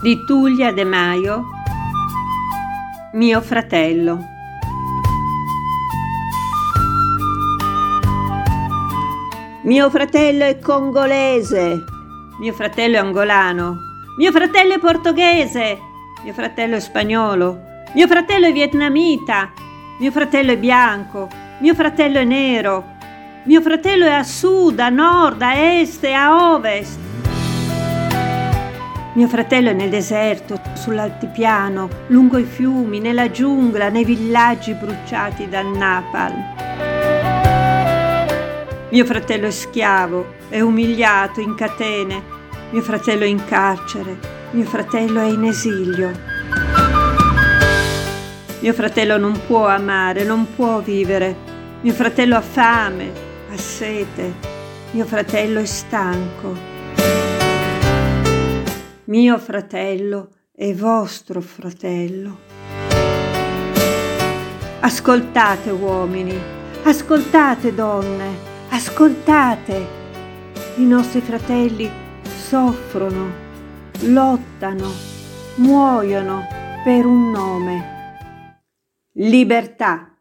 di Tullia De Maio, Mio fratello. Mio fratello è congolese, mio fratello è angolano, mio fratello è portoghese, mio fratello è spagnolo, mio fratello è vietnamita, mio fratello è bianco, mio fratello è nero, mio fratello è a sud, a nord, a est e a ovest. Mio fratello è nel deserto, sull'altipiano, lungo i fiumi, nella giungla, nei villaggi bruciati dal napalm. Mio fratello è schiavo, è umiliato, in catene. Mio fratello è in carcere, mio fratello è in esilio. Mio fratello non può amare, non può vivere. Mio fratello ha fame, ha sete. Mio fratello è stanco. Mio fratello è vostro fratello. Ascoltate uomini, ascoltate donne, ascoltate. I nostri fratelli soffrono, lottano, muoiono per un nome. Libertà.